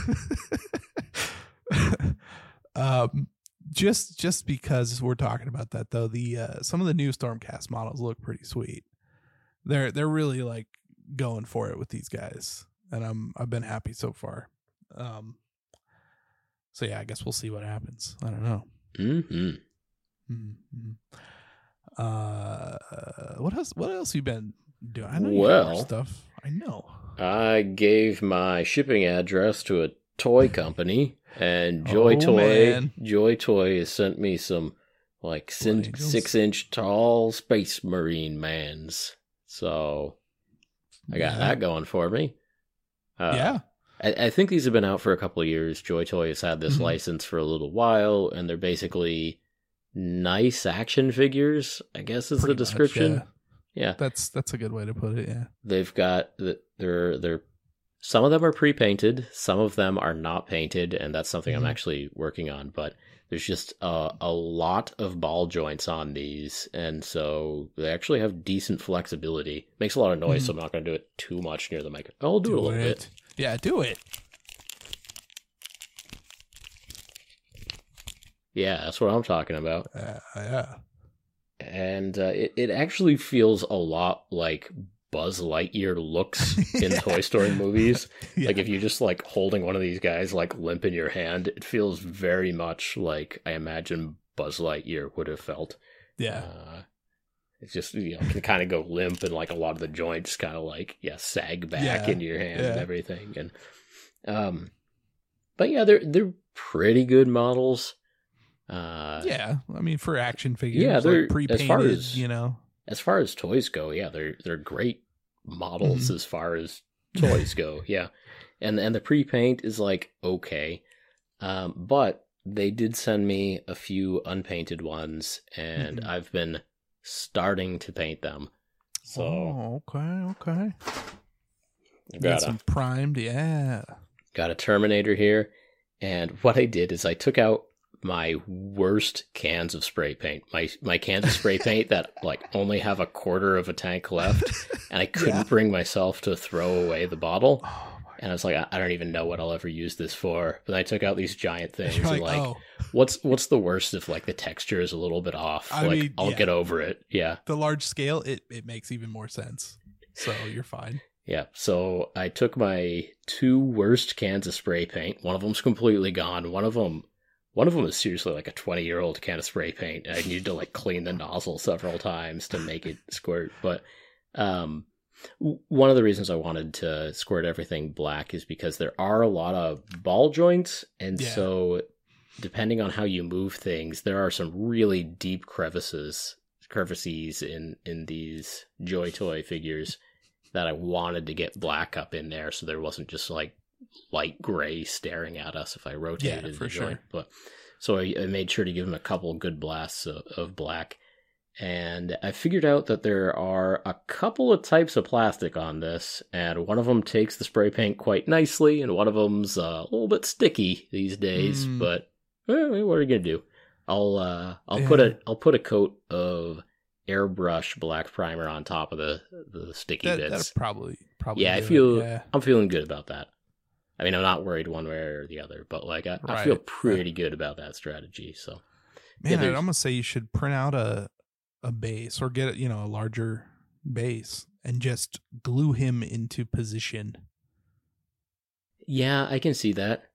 Just because we're talking about that though, the some of the new Stormcast models look pretty sweet. They're really like going for it with these guys, and I've been happy so far. So yeah, I guess we'll see what happens. I don't know. What else you been doing? I know you got stuff. I know. I gave my shipping address to a toy company, and Joy Toy has sent me some like 6-inch tall Space Marine mans. So I got that going for me. Yeah. I think these have been out for a couple of years. Joy Toy has had this license for a little while, and they're basically nice action figures, I guess is the description. Much, yeah. That's a good way to put it, yeah. They've got, they're some of them are pre-painted, some of them are not painted, and that's something I'm actually working on, but there's just a lot of ball joints on these, and so they actually have decent flexibility. Makes a lot of noise, so I'm not going to do it too much near the mic. I'll do a little bit. Yeah, do it. Yeah, that's what I'm talking about. Yeah. And it actually feels a lot like Buzz Lightyear looks in Toy Story movies. Yeah. Like if you just like holding one of these guys like limp in your hand, it feels very much like I imagine Buzz Lightyear would have felt. Yeah. It's just, can kind of go limp, and like a lot of the joints kind of like, sag back into your hand and everything. And, but yeah, they're pretty good models. I mean, for action figures, they're like pre-painted, as far as toys go, they're great models as far as toys go. Yeah. And the pre-paint is like, okay. But they did send me a few unpainted ones, and I've been starting to paint them. So okay. Got some primed, Got a Terminator here, and what I did is I took out my worst cans of spray paint. My cans of spray paint that like only have a quarter of a tank left, and I couldn't bring myself to throw away the bottle. And I was like, I don't even know what I'll ever use this for. But I took out these giant things, and what's the worst if like the texture is a little bit off? I'll get over it. Yeah. The large scale, it makes even more sense. So you're fine. Yeah. So I took my 2 worst cans of spray paint. One of them's completely gone. One of them is seriously like a 20-year-old can of spray paint. I need to like clean the nozzle several times to make it squirt. But one of the reasons I wanted to squirt everything black is because there are a lot of ball joints, and so depending on how you move things, there are some really deep crevices in these Joy Toy figures that I wanted to get black up in there, so there wasn't just like light gray staring at us if I rotated the joint. But so I made sure to give them a couple good blasts of black. And I figured out that there are a couple of types of plastic on this, and one of them takes the spray paint quite nicely, and one of them's a little bit sticky these days. But what are you gonna do? I'll put a coat of airbrush black primer on top of the sticky bits. That'll probably. I'm feeling good about that. I mean, I'm not worried one way or the other, but like I feel pretty good about that strategy. So, man, I'd almost say you should print out a base or get a larger base and just glue him into position. Yeah, I can see that.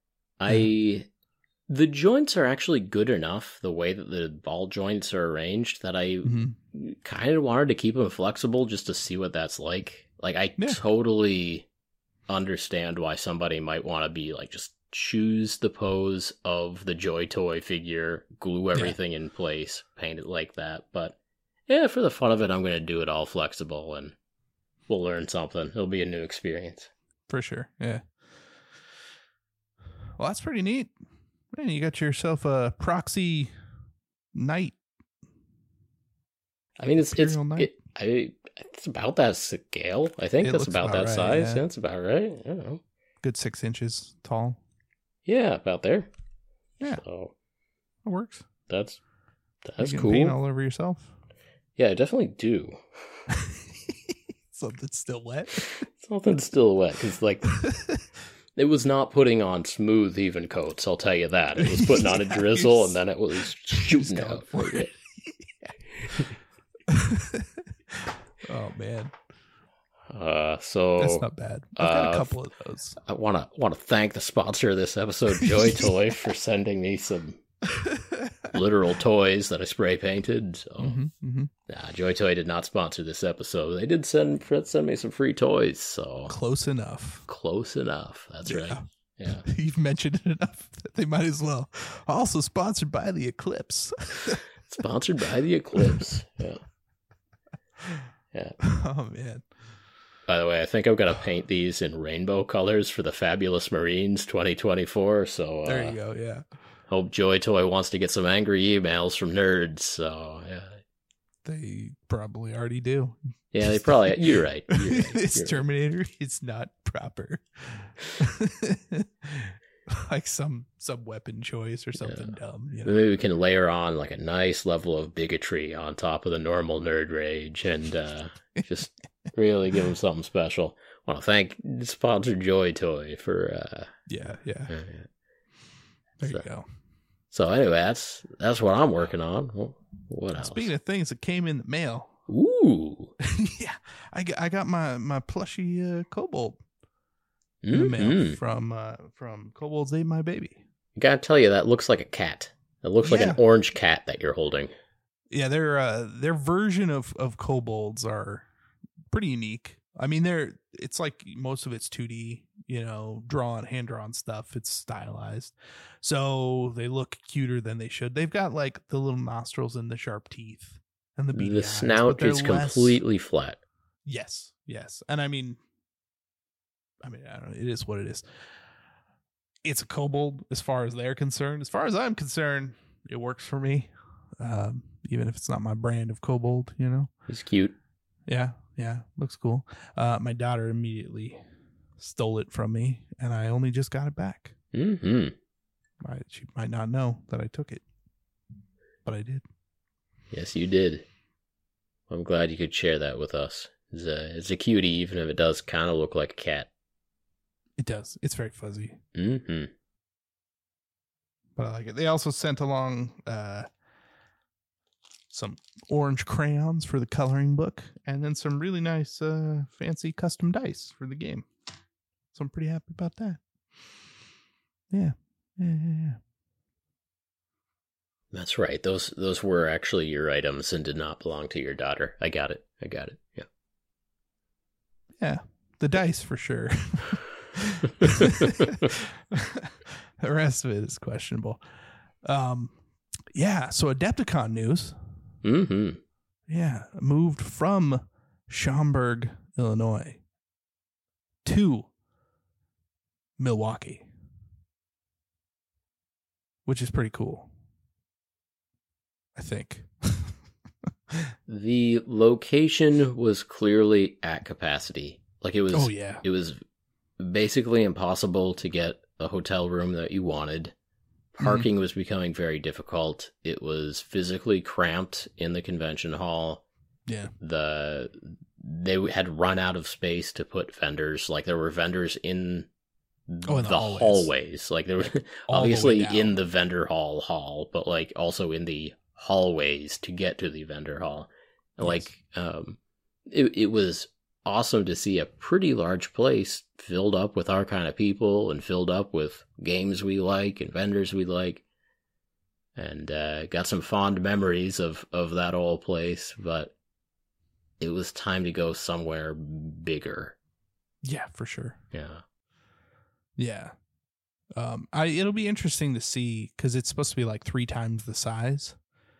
The joints are actually good enough, the way that the ball joints are arranged, that I kind of wanted to keep them flexible just to see what that's like. Like, I totally understand why somebody might want to be like, just choose the pose of the Joy Toy figure, glue everything in place, paint it like that. But yeah, for the fun of it, I'm going to do it all flexible, and we'll learn something. It'll be a new experience. For sure, yeah. Well, that's pretty neat. Man, you got yourself a Proxy Knight. I mean, it's about that scale. I think that's about that size. Yeah, that's about right. I don't know. Good 6 inches tall. Yeah, about there. Yeah, so it works. That's you cool. Paint all over yourself. Yeah, I definitely do. Something's still wet. Something's still wet because, like, it was not putting on smooth, even coats. I'll tell you that. It was putting on a drizzle, and then it was shooting out for it. Oh man. So that's not bad. I've got a couple of those. I want to thank the sponsor of this episode, Joy Toy, for sending me some literal toys that I spray painted. So, Joy Toy did not sponsor this episode. They did send me some free toys. So close enough. Close enough. That's right. Yeah, you've mentioned it enough that they might as well. Also sponsored by the Eclipse. Sponsored by the Eclipse. Yeah. Yeah. Oh man. By the way, I think I'm going to paint these in rainbow colors for the Fabulous Marines 2024. So there you go. Yeah. Hope Joy Toy wants to get some angry emails from nerds. So yeah. They probably already do. Yeah, they probably. You're right. This Terminator is not proper. Like some weapon choice or something dumb. You know? Maybe we can layer on like a nice level of bigotry on top of the normal nerd rage and just really give them something special. I want to thank sponsor Joy Toy for. Yeah. There you go. So anyway, that's what I'm working on. What else? Speaking of things that came in the mail. Ooh. Yeah, I got my plushie Kobold. In the mail from Kobold's Ate My Baby. I gotta tell you, that looks like a cat. It looks like an orange cat that you're holding. Yeah, their version of kobolds are pretty unique. I mean, it's like most of it's 2D, hand drawn stuff. It's stylized, so they look cuter than they should. They've got like the little nostrils and the sharp teeth and the beady eyes, snout is completely flat. Yes, and I mean, I don't know. It is what it is. It's a kobold as far as they're concerned. As far as I'm concerned, it works for me. Even if it's not my brand of kobold, He's cute. Yeah. Looks cool. My daughter immediately stole it from me, and I only just got it back. Mm-hmm. She might not know that I took it, but I did. Yes, you did. I'm glad you could share that with us. It's a cutie, even if it does kind of look like a cat. It does. It's very fuzzy. Mm-hmm. But I like it. They also sent along some orange crayons for the coloring book, and then some really nice fancy custom dice for the game. So I'm pretty happy about that. Yeah. That's right. Those were actually your items and did not belong to your daughter. I got it. Yeah. Yeah. The dice for sure. The rest of it is questionable. Yeah, so Adepticon news. Mm-hmm. Yeah, moved from Schaumburg, Illinois to Milwaukee, which is pretty cool, I think. The location was clearly at capacity. Like it was. Oh yeah. It was basically impossible to get a hotel room that you wanted. Parking was becoming very difficult. It was physically cramped in the convention hall. Yeah. They had run out of space to put vendors. Like there were vendors in the hallways. Like there were obviously in the vendor hall, but like also in the hallways to get to the vendor hall. Yes. Like it was awesome to see a pretty large place filled up with our kind of people and filled up with games we like and vendors we like, and got some fond memories of that old place. But it was time to go somewhere bigger. Yeah, for sure. Yeah. Yeah. It'll be interesting to see, because it's supposed to be like 3 times the size.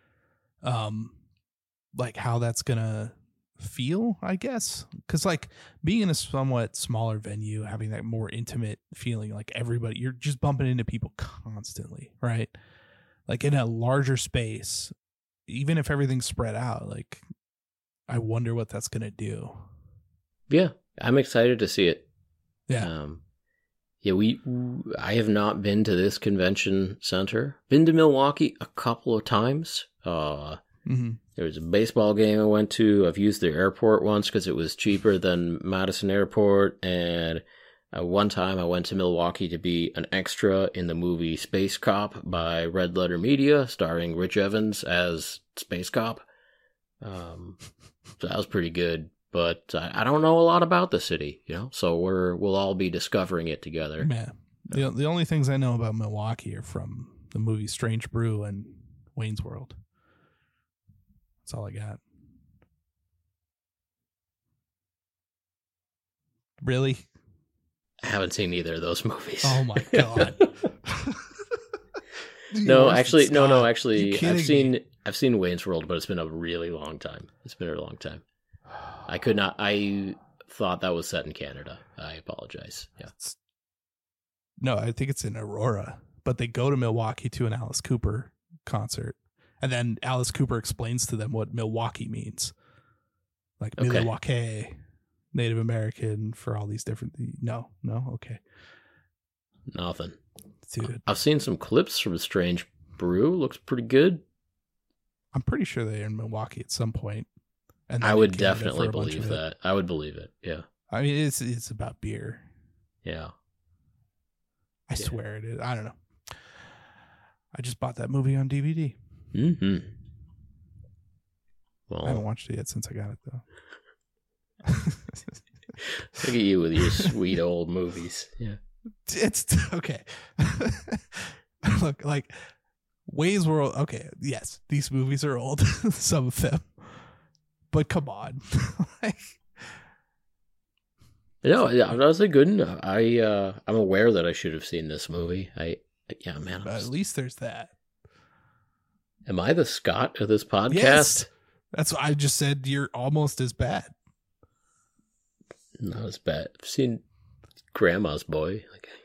Like how that's gonna feel, I guess, because like being in a somewhat smaller venue, having that more intimate feeling, like everybody, you're just bumping into people constantly, right? Like in a larger space, even if everything's spread out, like I wonder what that's gonna do. Yeah, I'm excited to see it. Yeah. I have not been to this convention center. Been to Milwaukee a couple of times. There was a baseball game I went to. I've used the airport once because it was cheaper than Madison Airport. And one time I went to Milwaukee to be an extra in the movie Space Cop by Red Letter Media, starring Rich Evans as Space Cop. So that was pretty good. But I don't know a lot about the city, so we'll all be discovering it together. Man, the only things I know about Milwaukee are from the movie Strange Brew and Wayne's World. That's all I got. Really? I haven't seen either of those movies. Oh my god. No, actually, I've seen Wayne's World, but it's been a really long time. I thought that was set in Canada. I apologize. Yeah. No, I think it's in Aurora, but they go to Milwaukee to an Alice Cooper concert. And then Alice Cooper explains to them what Milwaukee means. Like Milwaukee, Native American for all these different... No, okay. Nothing. Dude. I've seen some clips from Strange Brew. Looks pretty good. I'm pretty sure they're in Milwaukee at some point. And I would definitely believe that. I would believe it. Yeah. I mean, it's about beer. Yeah. I swear it is. I don't know. I just bought that movie on DVD. Mm-hmm. Well, I haven't watched it yet since I got it, though. Look at you with your sweet old movies. Yeah. It's okay. Look, like Wayne's World. Okay, yes, these movies are old. Some of them. But come on. No, that was a good enough. I'm aware that I should have seen this movie. At least there's that. Am I the Scott of this podcast? Yes. That's what I just said. You're almost as bad. Not as bad. I've seen Grandma's Boy.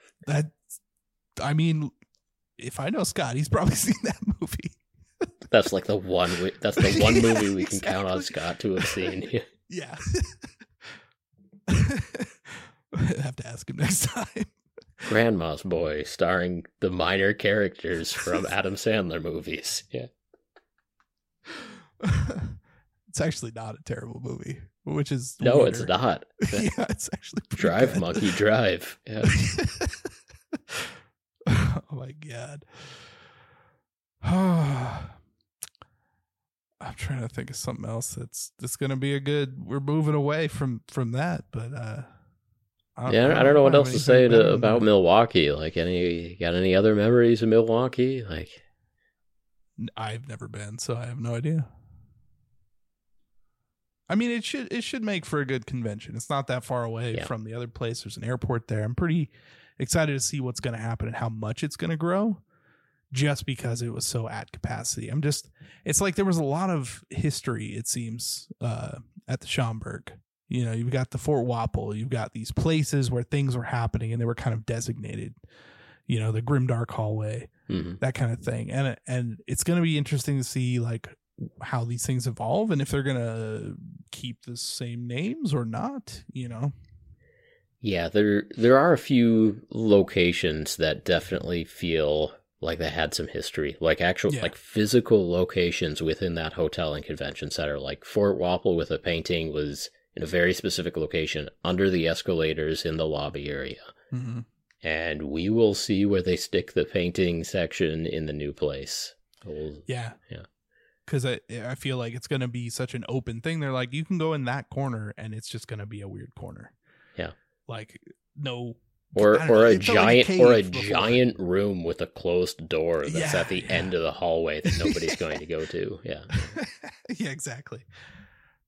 I mean, if I know Scott, he's probably seen that movie. That's like the one. That's the one movie we can count on Scott to have seen. Yeah. I have to ask him next time. Grandma's Boy, starring the minor characters from Adam Sandler movies. Yeah. It's actually not a terrible movie, which is no, weirder. It's not. Yeah, it's actually Drive good. Monkey Drive. Yeah. Oh my god. I'm trying to think of something else that's going to be a good. We're moving away from that, but I don't know what else to say about Milwaukee. Like, any other memories of Milwaukee? Like, I've never been, so I have no idea. I mean, it should make for a good convention. It's not that far away from the other place. There's an airport there. I'm pretty excited to see what's going to happen and how much it's going to grow, just because it was so at capacity. It's like there was a lot of history, it seems, at the Schomburg. You've got the Fort Wapple, you've got these places where things were happening and they were kind of designated, the Grimdark hallway, that kind of thing. And it's going to be interesting to see like how these things evolve and if they're going to keep the same names or not, Yeah, there are a few locations that definitely feel like they had some history, like like physical locations within that hotel and convention center. Like Fort Wapple with a painting was in a very specific location under the escalators in the lobby area. Mm-hmm. And we will see where they stick the painting section in the new place. Yeah. Because I feel like it's going to be such an open thing. They're like, you can go in that corner and it's just going to be a weird corner. Yeah. Like, no. Or a giant room with a closed door that's at the end of the hallway that nobody's going to go to. Yeah. Yeah, exactly.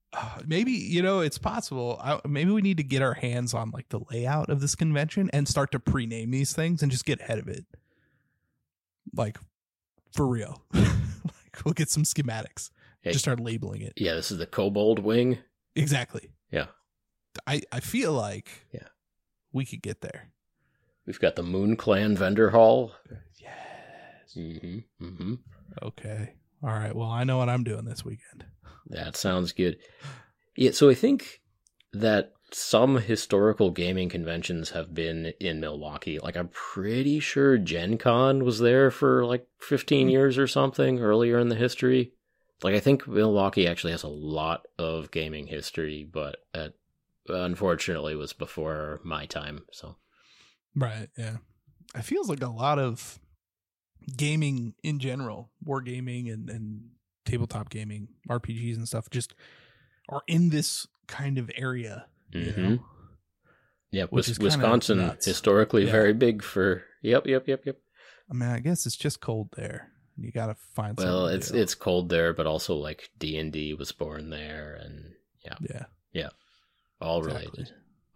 Maybe, it's possible. Maybe we need to get our hands on like the layout of this convention and start to pre-name these things and just get ahead of it. Like, for real. Like, we'll get some schematics. Hey, just start labeling it. Yeah, this is the Kobold Wing. Exactly. Yeah. I feel like we could get there. We've got the Moon Clan Vendor Hall. Yes. Mm-hmm. Mm-hmm. Okay. All right. Well, I know what I'm doing this weekend. That sounds good. Yeah, so I think that some historical gaming conventions have been in Milwaukee. Like, I'm pretty sure Gen Con was there for like 15 years or something earlier in the history. Like, I think Milwaukee actually has a lot of gaming history, but unfortunately was before my time. So, right, yeah. It feels like a lot of gaming in general, wargaming and tabletop gaming, RPGs and stuff, just are in this kind of area. Mm-hmm. You know? Yeah, Wisconsin historically very big for. Yep. I mean, I guess it's just cold there. You got to find. Well, it's cold there, but also like D&D was born there, and yeah, all related.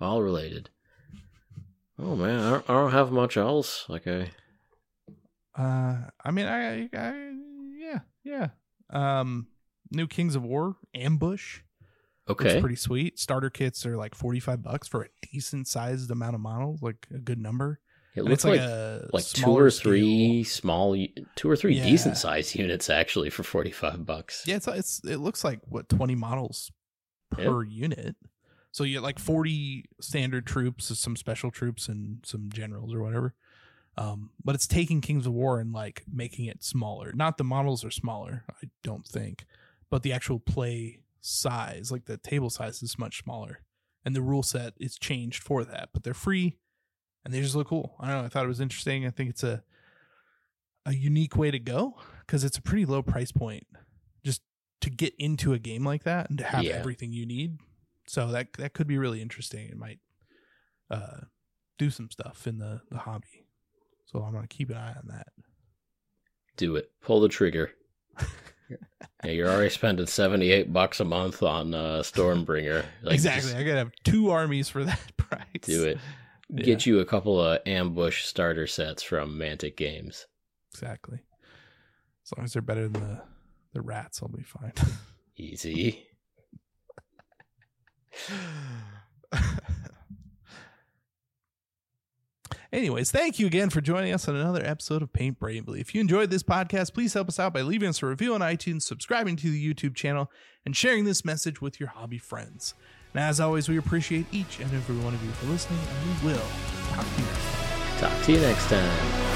Oh man, I don't have much else. Like I mean, yeah. New Kings of War Ambush. Okay, it's pretty sweet. Starter kits are like $45 for a decent sized amount of models, like a good number. It looks like two or three decent sized units actually for $45. Yeah, it looks like 20 models per unit. So you get like 40 standard troops, some special troops, and some generals or whatever. But it's taking Kings of War and like making it smaller. Not the models are smaller, I don't think, but the actual play size, like the table size, is much smaller, and the rule set is changed for that. But they're free, and they just look cool. I don't know. I thought it was interesting. I think it's a unique way to go because it's a pretty low price point just to get into a game like that and to have everything you need. So that could be really interesting. It might do some stuff in the hobby. So I'm going to keep an eye on that. Do it. Pull the trigger. Yeah, you're already spending $78 a month on Stormbringer. Like, exactly. I got to have 2 armies for that price. Do it. Get you a couple of ambush starter sets from Mantic Games. Exactly. As long as they're better than the rats, I'll be fine. Easy. Anyways, thank you again for joining us on another episode of Paint Bravely. If you enjoyed this podcast, please help us out by leaving us a review on iTunes, subscribing to the YouTube channel, and sharing this message with your hobby friends. And as always, we appreciate each and every one of you for listening, and we will talk to you next time. Talk to you next time.